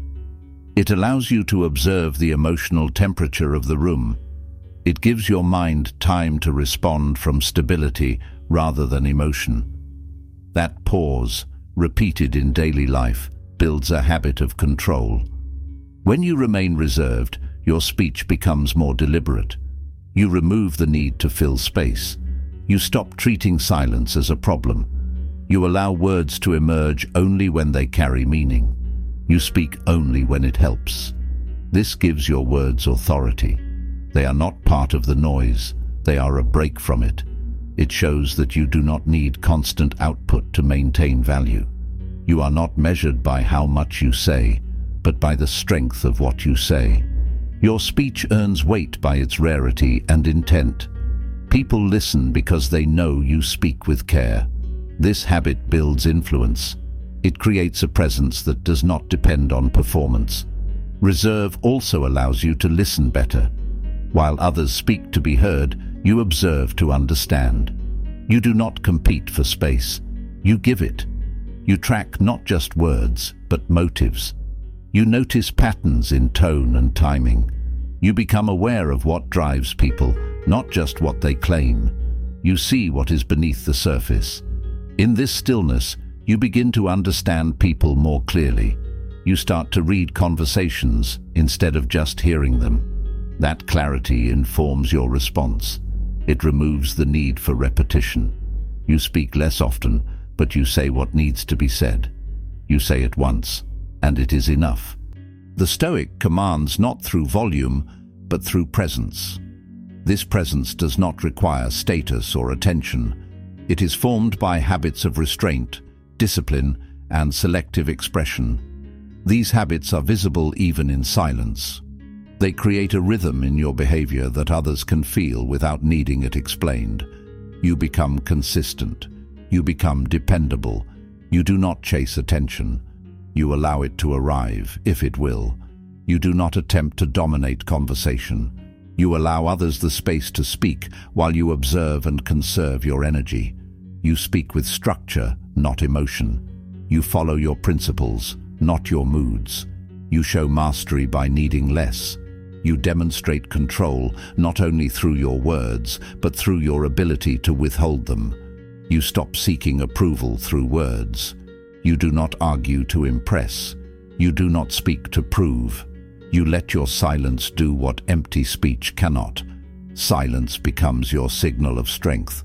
It allows you to observe the emotional temperature of the room. It gives your mind time to respond from stability rather than emotion. That pause, repeated in daily life, builds a habit of control. When you remain reserved, your speech becomes more deliberate. You remove the need to fill space. You stop treating silence as a problem. You allow words to emerge only when they carry meaning. You speak only when it helps. This gives your words authority. They are not part of the noise. They are a break from it. It shows that you do not need constant output to maintain value. You are not measured by how much you say, but by the strength of what you say. Your speech earns weight by its rarity and intent. People listen because they know you speak with care. This habit builds influence. It creates a presence that does not depend on performance. Reserve also allows you to listen better. While others speak to be heard, you observe to understand. You do not compete for space. You give it. You track not just words, but motives. You notice patterns in tone and timing. You become aware of what drives people, not just what they claim. You see what is beneath the surface. In this stillness, you begin to understand people more clearly. You start to read conversations instead of just hearing them. That clarity informs your response. It removes the need for repetition. You speak less often, but you say what needs to be said. You say it once, and it is enough. The Stoic commands not through volume, but through presence. This presence does not require status or attention. It is formed by habits of restraint, discipline, and selective expression. These habits are visible even in silence. They create a rhythm in your behavior that others can feel without needing it explained. You become consistent. You become dependable. You do not chase attention. You allow it to arrive, if it will. You do not attempt to dominate conversation. You allow others the space to speak while you observe and conserve your energy. You speak with structure, not emotion. You follow your principles, not your moods. You show mastery by needing less. You demonstrate control not only through your words, but through your ability to withhold them. You stop seeking approval through words. You do not argue to impress. You do not speak to prove. You let your silence do what empty speech cannot. Silence becomes your signal of strength.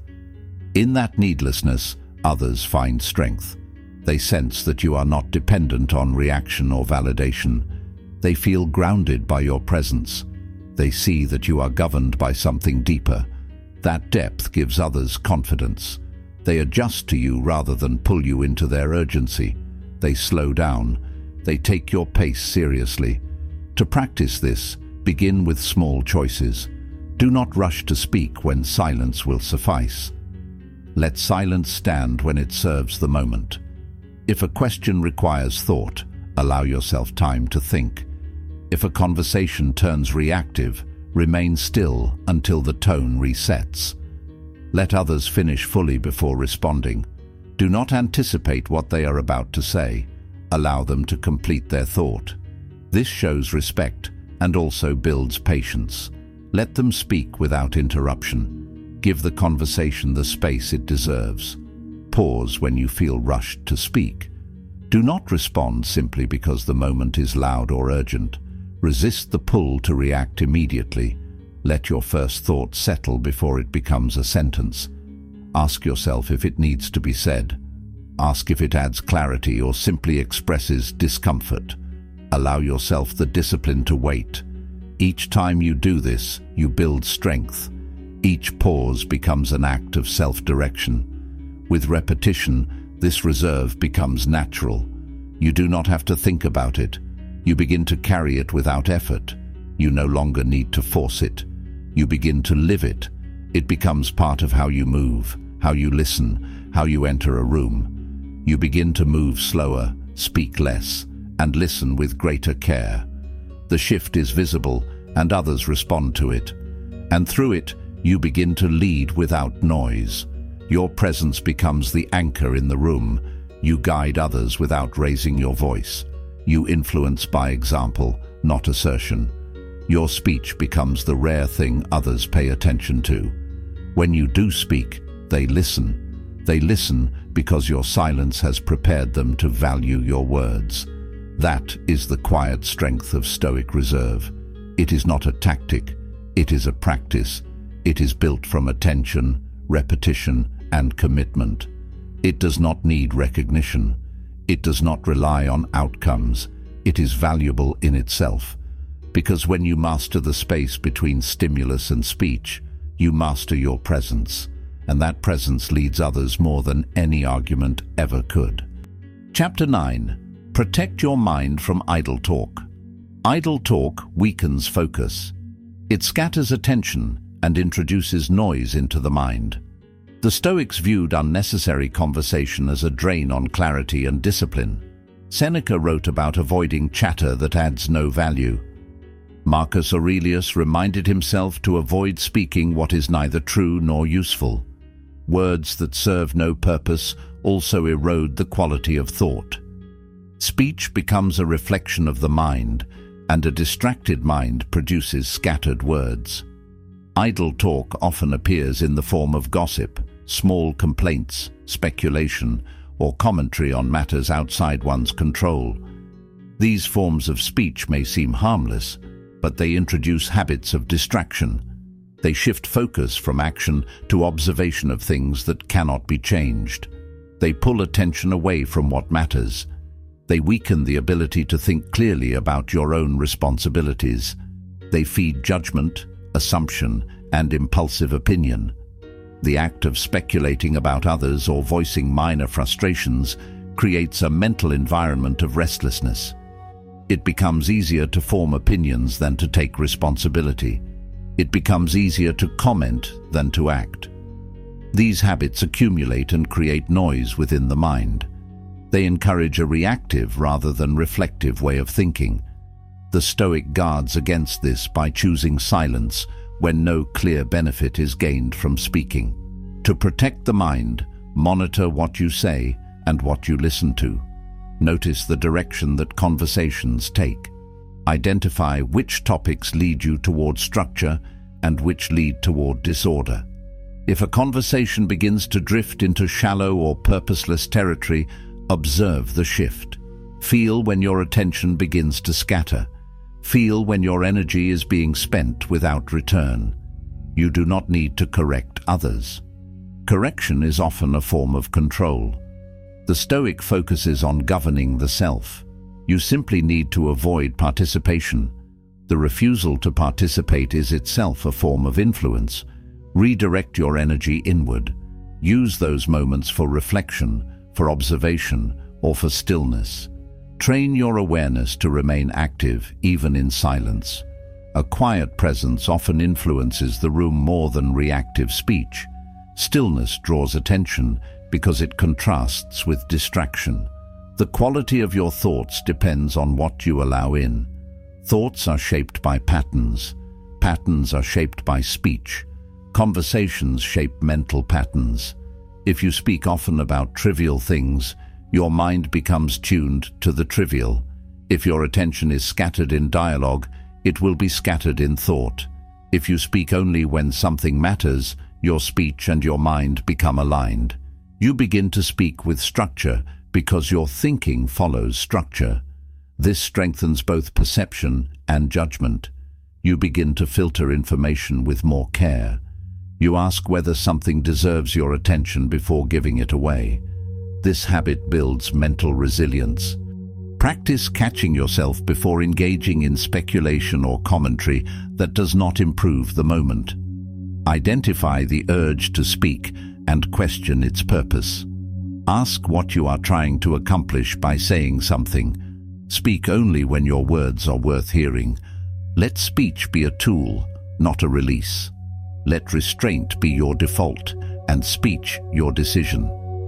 In that needlessness, others find strength. They sense that you are not dependent on reaction or validation. They feel grounded by your presence. They see that you are governed by something deeper. That depth gives others confidence. They adjust to you rather than pull you into their urgency. They slow down. They take your pace seriously. To practice this, begin with small choices. Do not rush to speak when silence will suffice. Let silence stand when it serves the moment. If a question requires thought, allow yourself time to think. If a conversation turns reactive, remain still until the tone resets. Let others finish fully before responding. Do not anticipate what they are about to say. Allow them to complete their thought. This shows respect and also builds patience. Let them speak without interruption. Give the conversation the space it deserves. Pause when you feel rushed to speak. Do not respond simply because the moment is loud or urgent. Resist the pull to react immediately. Let your first thought settle before it becomes a sentence. Ask yourself if it needs to be said. Ask if it adds clarity or simply expresses discomfort. Allow yourself the discipline to wait. Each time you do this, you build strength. Each pause becomes an act of self-direction. With repetition, this reserve becomes natural. You do not have to think about it. You begin to carry it without effort. You no longer need to force it. You begin to live it. It becomes part of how you move, how you listen, how you enter a room. You begin to move slower, speak less, and listen with greater care. The shift is visible, and others respond to it. And through it, you begin to lead without noise. Your presence becomes the anchor in the room. You guide others without raising your voice. You influence by example, not assertion. Your speech becomes the rare thing others pay attention to. When you do speak, they listen. They listen because your silence has prepared them to value your words. That is the quiet strength of Stoic reserve. It is not a tactic, it is a practice. It is built from attention, repetition, and commitment. It does not need recognition. It does not rely on outcomes. It is valuable in itself. Because when you master the space between stimulus and speech, you master your presence, and that presence leads others more than any argument ever could. Chapter nine. Protect your mind from idle talk. Idle talk weakens focus. It scatters attention and introduces noise into the mind. The Stoics viewed unnecessary conversation as a drain on clarity and discipline. Seneca wrote about avoiding chatter that adds no value. Marcus Aurelius reminded himself to avoid speaking what is neither true nor useful. Words that serve no purpose also erode the quality of thought. Speech becomes a reflection of the mind, and a distracted mind produces scattered words. Idle talk often appears in the form of gossip, small complaints, speculation, or commentary on matters outside one's control. These forms of speech may seem harmless, but they introduce habits of distraction. They shift focus from action to observation of things that cannot be changed. They pull attention away from what matters. They weaken the ability to think clearly about your own responsibilities. They feed judgment, assumption, and impulsive opinion. The act of speculating about others or voicing minor frustrations creates a mental environment of restlessness. It becomes easier to form opinions than to take responsibility. It becomes easier to comment than to act. These habits accumulate and create noise within the mind. They encourage a reactive rather than reflective way of thinking. The Stoic guards against this by choosing silence when no clear benefit is gained from speaking. To protect the mind, monitor what you say and what you listen to. Notice the direction that conversations take. Identify which topics lead you toward structure and which lead toward disorder. If a conversation begins to drift into shallow or purposeless territory, observe the shift. Feel when your attention begins to scatter. Feel when your energy is being spent without return. You do not need to correct others. Correction is often a form of control. The Stoic focuses on governing the self. You simply need to avoid participation. The refusal to participate is itself a form of influence. Redirect your energy inward. Use those moments for reflection, for observation, or for stillness. Train your awareness to remain active, even in silence. A quiet presence often influences the room more than reactive speech. Stillness draws attention because it contrasts with distraction. The quality of your thoughts depends on what you allow in. Thoughts are shaped by patterns. Patterns are shaped by speech. Conversations shape mental patterns. If you speak often about trivial things, your mind becomes tuned to the trivial. If your attention is scattered in dialogue, it will be scattered in thought. If you speak only when something matters, your speech and your mind become aligned. You begin to speak with structure because your thinking follows structure. This strengthens both perception and judgment. You begin to filter information with more care. You ask whether something deserves your attention before giving it away. This habit builds mental resilience. Practice catching yourself before engaging in speculation or commentary that does not improve the moment. Identify the urge to speak and question its purpose. Ask what you are trying to accomplish by saying something. Speak only when your words are worth hearing. Let speech be a tool, not a release. Let restraint be your default, and speech your decision.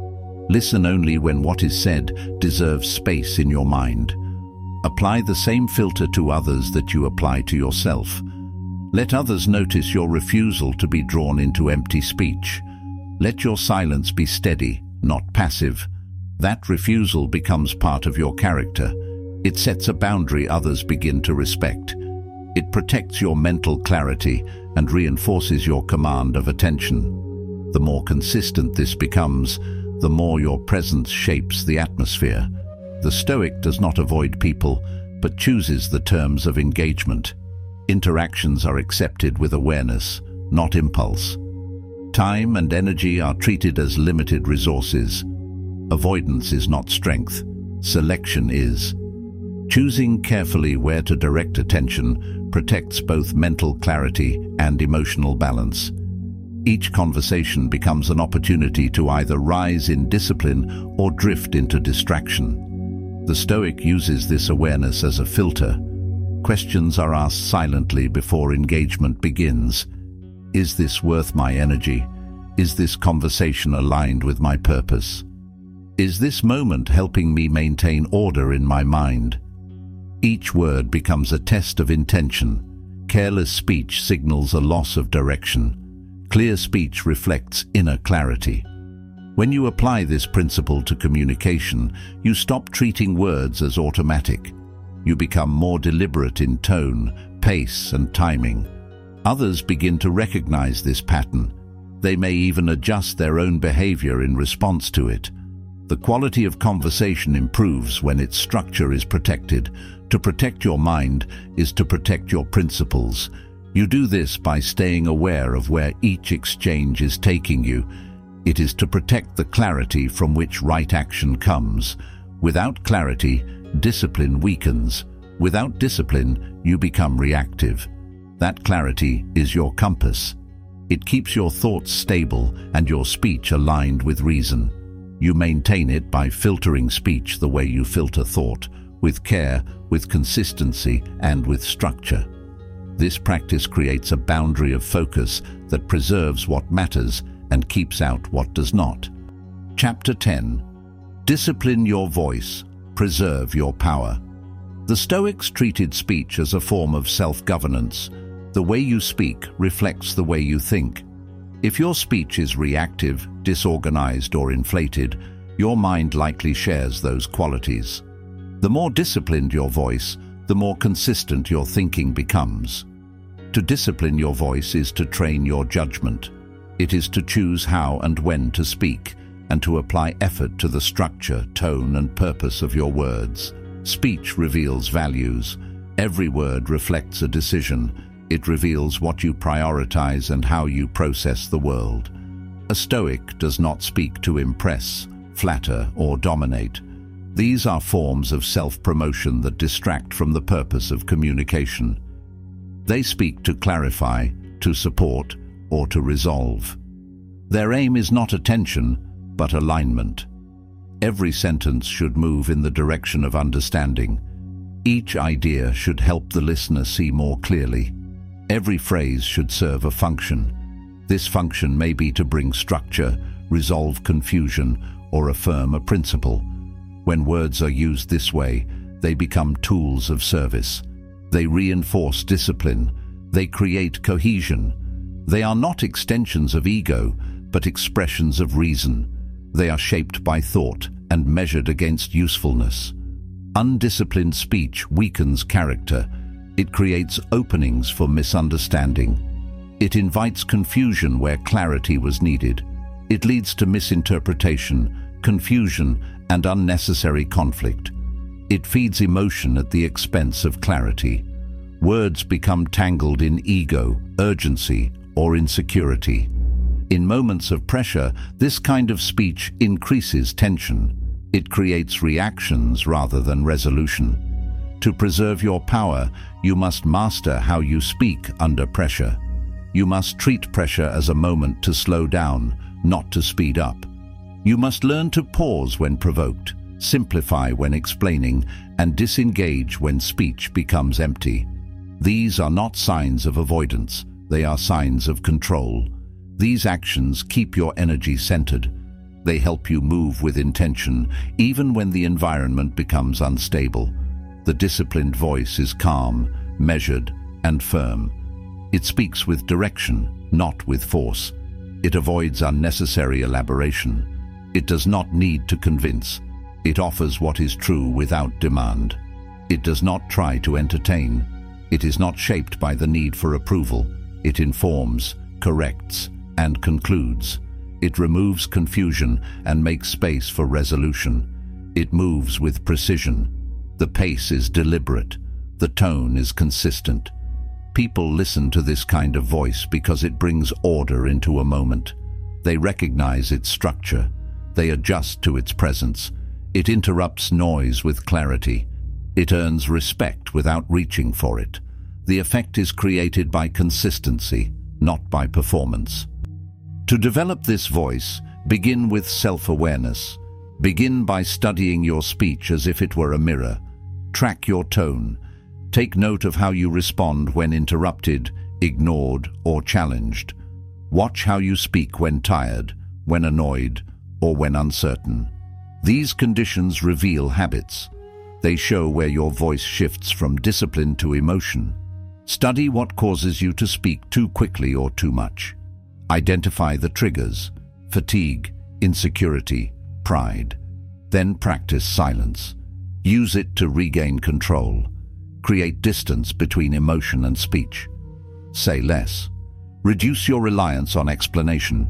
Listen only when what is said deserves space in your mind. Apply the same filter to others that you apply to yourself. Let others notice your refusal to be drawn into empty speech. Let your silence be steady, not passive. That refusal becomes part of your character. It sets a boundary others begin to respect. It protects your mental clarity and reinforces your command of attention. The more consistent this becomes, the more your presence shapes the atmosphere. The Stoic does not avoid people, but chooses the terms of engagement. Interactions are accepted with awareness, not impulse. Time and energy are treated as limited resources. Avoidance is not strength, selection is. Choosing carefully where to direct attention protects both mental clarity and emotional balance. Each conversation becomes an opportunity to either rise in discipline or drift into distraction. The Stoic uses this awareness as a filter. Questions are asked silently before engagement begins. Is this worth my energy? Is this conversation aligned with my purpose? Is this moment helping me maintain order in my mind? Each word becomes a test of intention. Careless speech signals a loss of direction. Clear speech reflects inner clarity. When you apply this principle to communication, you stop treating words as automatic. You become more deliberate in tone, pace, and timing. Others begin to recognize this pattern. They may even adjust their own behavior in response to it. The quality of conversation improves when its structure is protected. To protect your mind is to protect your principles. You do this by staying aware of where each exchange is taking you. It is to protect the clarity from which right action comes. Without clarity, discipline weakens. Without discipline, you become reactive. That clarity is your compass. It keeps your thoughts stable and your speech aligned with reason. You maintain it by filtering speech the way you filter thought, with care, with consistency, and with structure. This practice creates a boundary of focus that preserves what matters and keeps out what does not. Chapter ten. Discipline your voice, preserve your power. The Stoics treated speech as a form of self-governance. The way you speak reflects the way you think. If your speech is reactive, disorganized, or inflated, your mind likely shares those qualities. The more disciplined your voice, the more consistent your thinking becomes. To discipline your voice is to train your judgment. It is to choose how and when to speak, and to apply effort to the structure, tone, and purpose of your words. Speech reveals values. Every word reflects a decision. It reveals what you prioritize and how you process the world. A Stoic does not speak to impress, flatter, or dominate. These are forms of self-promotion that distract from the purpose of communication. They speak to clarify, to support, or to resolve. Their aim is not attention, but alignment. Every sentence should move in the direction of understanding. Each idea should help the listener see more clearly. Every phrase should serve a function. This function may be to bring structure, resolve confusion, or affirm a principle. When words are used this way, they become tools of service. They reinforce discipline. They create cohesion. They are not extensions of ego, but expressions of reason. They are shaped by thought and measured against usefulness. Undisciplined speech weakens character. It creates openings for misunderstanding. It invites confusion where clarity was needed. It leads to misinterpretation, confusion, and unnecessary conflict. It feeds emotion at the expense of clarity. Words become tangled in ego, urgency, or insecurity. In moments of pressure, this kind of speech increases tension. It creates reactions rather than resolution. To preserve your power, you must master how you speak under pressure. You must treat pressure as a moment to slow down, not to speed up. You must learn to pause when provoked, simplify when explaining, and disengage when speech becomes empty. These are not signs of avoidance, they are signs of control. These actions keep your energy centered. They help you move with intention, even when the environment becomes unstable. The disciplined voice is calm, measured, and firm. It speaks with direction, not with force. It avoids unnecessary elaboration. It does not need to convince. It offers what is true without demand. It does not try to entertain. It is not shaped by the need for approval. It informs, corrects, and concludes. It removes confusion and makes space for resolution. It moves with precision. The pace is deliberate. The tone is consistent. People listen to this kind of voice because it brings order into a moment. They recognize its structure. They adjust to its presence. It interrupts noise with clarity. It earns respect without reaching for it. The effect is created by consistency, not by performance. To develop this voice, begin with self-awareness. Begin by studying your speech as if it were a mirror. Track your tone. Take note of how you respond when interrupted, ignored, or challenged. Watch how you speak when tired, when annoyed, or when uncertain. These conditions reveal habits. They show where your voice shifts from discipline to emotion. Study what causes you to speak too quickly or too much. Identify the triggers: fatigue, insecurity, pride. Then practice silence. Use it to regain control. Create distance between emotion and speech. Say less. Reduce your reliance on explanation.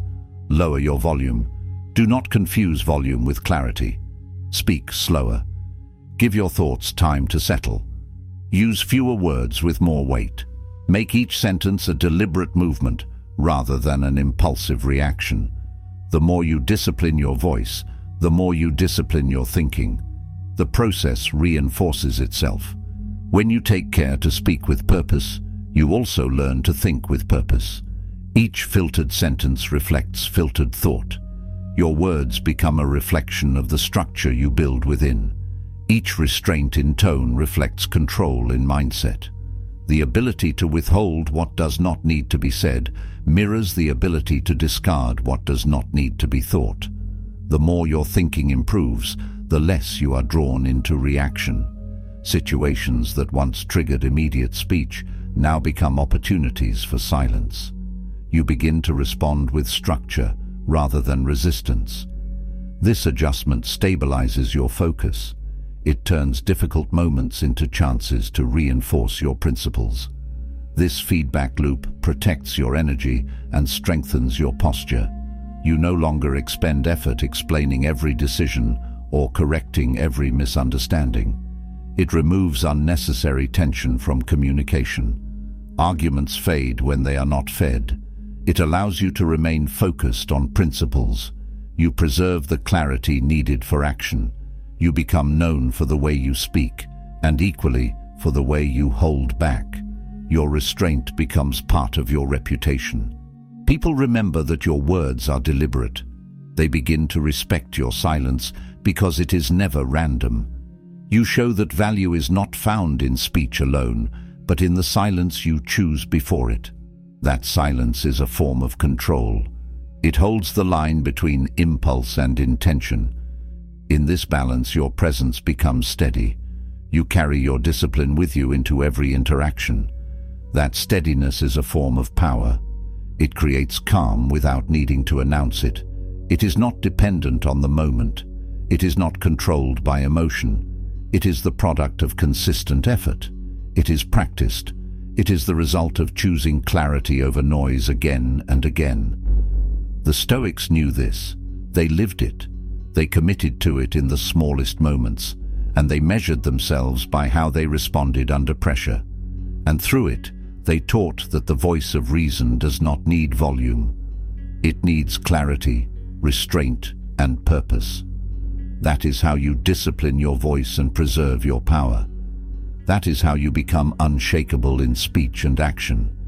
Lower your volume. Do not confuse volume with clarity. Speak slower. Give your thoughts time to settle. Use fewer words with more weight. Make each sentence a deliberate movement rather than an impulsive reaction. The more you discipline your voice, the more you discipline your thinking. The process reinforces itself. When you take care to speak with purpose, you also learn to think with purpose. Each filtered sentence reflects filtered thought. Your words become a reflection of the structure you build within. Each restraint in tone reflects control in mindset. The ability to withhold what does not need to be said mirrors the ability to discard what does not need to be thought. The more your thinking improves, the less you are drawn into reaction. Situations that once triggered immediate speech now become opportunities for silence. You begin to respond with structure rather than resistance. This adjustment stabilizes your focus. It turns difficult moments into chances to reinforce your principles. This feedback loop protects your energy and strengthens your posture. You no longer expend effort explaining every decision or correcting every misunderstanding. It removes unnecessary tension from communication. Arguments fade when they are not fed. It allows you to remain focused on principles. You preserve the clarity needed for action. You become known for the way you speak, and equally for the way you hold back. Your restraint becomes part of your reputation. People remember that your words are deliberate. They begin to respect your silence because it is never random. You show that value is not found in speech alone, but in the silence you choose before it. That silence is a form of control. It holds the line between impulse and intention. In this balance, your presence becomes steady. You carry your discipline with you into every interaction. That steadiness is a form of power. It creates calm without needing to announce it. It is not dependent on the moment. It is not controlled by emotion. It is the product of consistent effort. It is practiced. It is the result of choosing clarity over noise again and again. The Stoics knew this. They lived it. They committed to it in the smallest moments, and they measured themselves by how they responded under pressure. And through it, they taught that the voice of reason does not need volume. It needs clarity, restraint, and purpose. That is how you discipline your voice and preserve your power. That is how you become unshakable in speech and action.